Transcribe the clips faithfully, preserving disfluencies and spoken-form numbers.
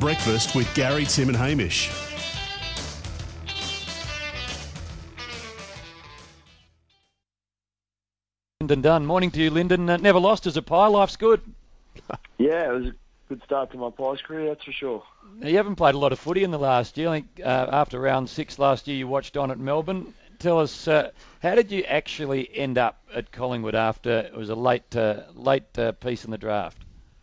Breakfast with Gary, Tim and Hamish. Lyndon Dunn. Morning to you, Lyndon. Uh, never lost as a Pie. Life's good. Yeah, it was a good start to my Pies career, that's for sure. Now, you haven't played a lot of footy in the last year. I think uh, after round six last year you watched on at Melbourne. Tell us, uh, how did you actually end up at Collingwood after it was a late uh, late uh, piece in the draft?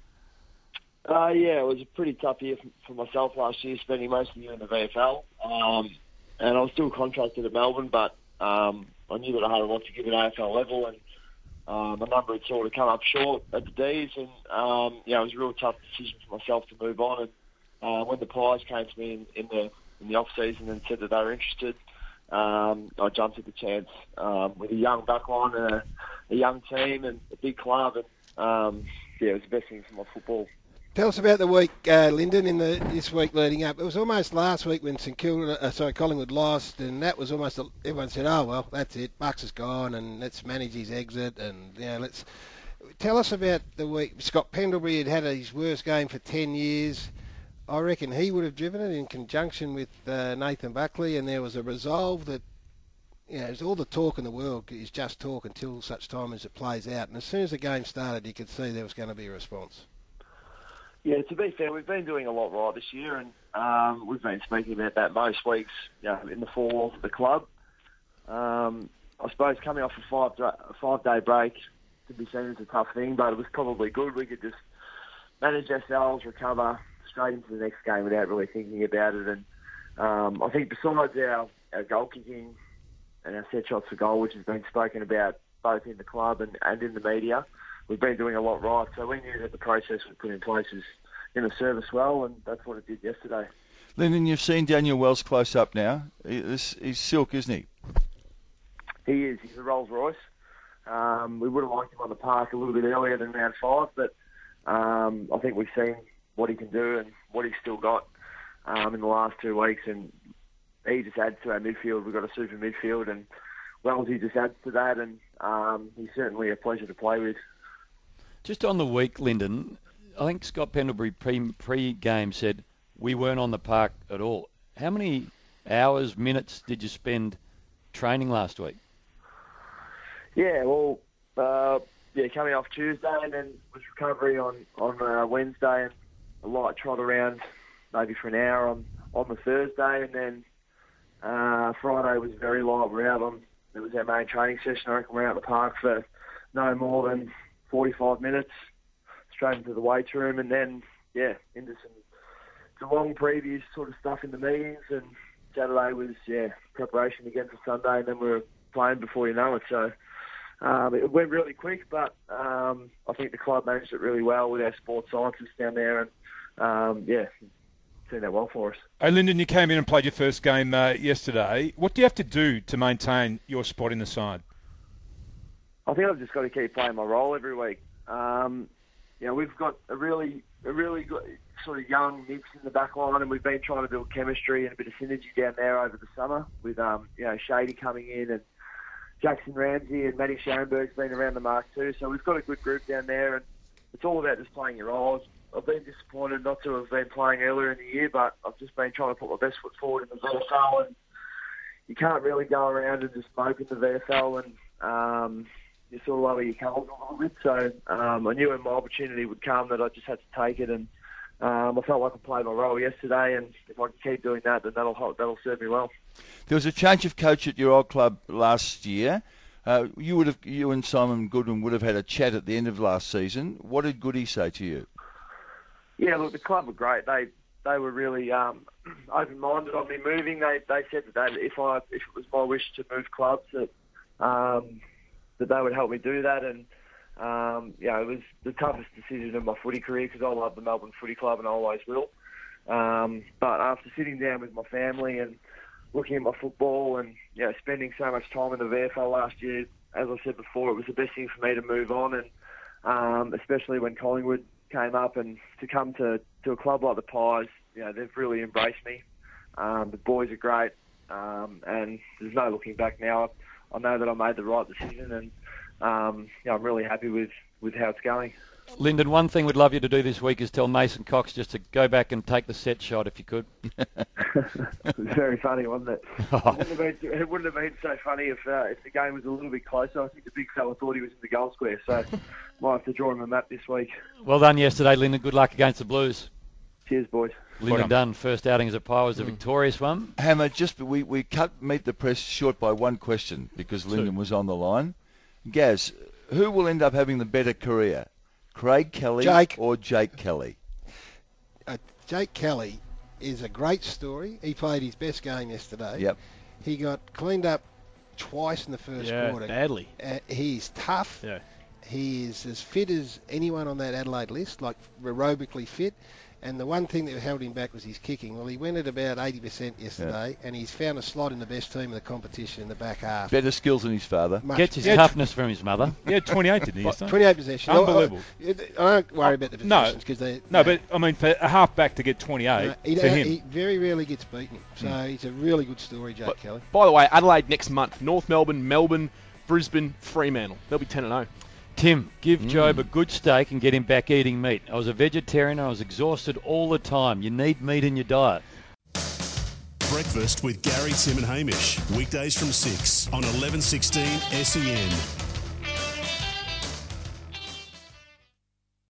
Uh, yeah, it was a pretty tough year for myself last year, spending most of the year in the V F L. Um, and I was still contracted at Melbourne, but um, I knew that I had a lot to give at A F L level, and um, a number had sort of come up short at the D's, and um, yeah, it was a real tough decision for myself to move on. And uh, when the Pies came to me in, in the in the off season and said that they were interested, um, I jumped at the chance um, with a young backline and a, a young team and a big club, and um, yeah, it was the best thing for my football. Tell us about the week, uh, Lyndon, in the this week leading up. It was almost last week when St Kilda, uh, sorry, Collingwood lost, and that was almost, everyone said, oh, well, that's it, Bucks is gone, and let's manage his exit, and, you know, let's... Tell us about the week. Scott Pendlebury had had his worst game for ten years. I reckon he would have driven it in conjunction with uh, Nathan Buckley, and there was a resolve that, you know, all the talk in the world is just talk until such time as it plays out, and as soon as the game started, you could see there was going to be a response. Yeah, to be fair, we've been doing a lot right this year, and um, we've been speaking about that most weeks, you know, in the four walls of the club. Um, I suppose coming off a five a five day break could be seen as a tough thing, but it was probably good. We could just manage ourselves, recover straight into the next game without really thinking about it. And um, I think besides our, our goal kicking and our set shots for goal, which has been spoken about both in the club and, and in the media, we've been doing a lot right, so we knew that the process we put in place was going to serve us well, and that's what it did yesterday. Lyndon, you've seen Daniel Wells close up now. He's, he's silk, isn't he? He is. He's a Rolls Royce. Um, we would have liked him on the park a little bit earlier than round five, but um, I think we've seen what he can do and what he's still got um, in the last two weeks, and he just adds to our midfield. We've got a super midfield, and Wells, he just adds to that, and um, he's certainly a pleasure to play with. Just on the week, Lyndon, I think Scott Pendlebury pre, pre-game said we weren't on the park at all. How many hours, minutes did you spend training last week? Yeah, well, uh, yeah, coming off Tuesday and then was recovery on, on uh, Wednesday and a light trot around maybe for an hour on, on the Thursday, and then uh, Friday was very light. We're out on, it was our main training session. I reckon we're out in the park for no more than forty-five minutes, straight into the weights room, and then, yeah, into some Geelong previews sort of stuff in the meetings, and Saturday was, yeah, preparation again for Sunday, and then we were playing before you know it. So um, it went really quick, but um, I think the club managed it really well with our sports scientists down there, and, um, yeah, doing that well for us. Hey, Lyndon, you came in and played your first game uh, yesterday. What do you have to do to maintain your spot in the side? I think I've just got to keep playing my role every week. Um, you know, we've got a really, a really good sort of young mix in the back line, and we've been trying to build chemistry and a bit of synergy down there over the summer with, um, you know, Shady coming in and Jackson Ramsey and Matty Schoenberg's been around the mark too. So we've got a good group down there, and it's all about just playing your roles. I've been disappointed not to have been playing earlier in the year, but I've just been trying to put my best foot forward in the V F L, and you can't really go around and just smoke in the V F L and um, you sort of lower your colours a little bit. So um, I knew when my opportunity would come that I just had to take it, and um, I felt like I played my role yesterday, and if I can keep doing that, then that'll that'll serve me well. There was a change of coach at your old club last year. Uh, you would have, you and Simon Goodwin would have had a chat at the end of last season. What did Goody say to you? Yeah, look, the club were great. They they were really um, open-minded on me moving. They they said that they, if I if it was my wish to move clubs, that um, that they would help me do that. And um, yeah, it was the toughest decision of my footy career because I love the Melbourne Footy Club and I always will. Um, but after sitting down with my family and looking at my football and you know, spending so much time in the V F L last year, as I said before, it was the best thing for me to move on, and um, especially when Collingwood came up, and to come to, to a club like the Pies, you know, they've really embraced me. Um, the boys are great, um, and there's no looking back now. I, I know that I made the right decision, and um, you know, I'm really happy with, with how it's going. Lyndon, one thing we'd love you to do this week is tell Mason Cox just to go back and take the set shot if you could. It was very funny, wasn't it? It wouldn't have been, it wouldn't have been so funny if uh, if the game was a little bit closer. I think the big fella thought he was in the goal square, so might have to draw him a map this week. Well done yesterday, Lyndon. Good luck against the Blues. Cheers, boys. Lyndon Dunn, first outing as a Pie, was a victorious one. Hammer, just we, we cut Meet the Press short by one question because Lyndon was on the line. Gaz, who will end up having the better career, Craig Kelly Jake. or Jake Kelly? Uh, Jake Kelly is a great story. He played his best game yesterday. Yep. He got cleaned up twice in the first Yeah, quarter. badly. Uh, he's tough. Yeah. He is as fit as anyone on that Adelaide list, like aerobically fit. And the one thing that held him back was his kicking. Well, he went at about eighty percent yesterday, yeah. and he's found a slot in the best team in the competition in the back half. Better skills than his father. Much Gets his better. toughness from his mother. Yeah, twenty-eight, didn't he? yesterday? twenty-eight possessions. Unbelievable. I, I, I don't worry about the No. possessions because they. No, they- but I mean, for a half-back to get twenty-eight, no, he, for him. he very rarely gets beaten. So he's a really good story, Jake But- Kelly. By the way, Adelaide next month. North Melbourne, Melbourne, Brisbane, Fremantle. They'll be ten and oh. Tim, give Job a good steak and get him back eating meat. I was a vegetarian. I was exhausted all the time. You need meat in your diet. Breakfast with Gary, Tim and Hamish. Weekdays from six on eleven sixteen S E N.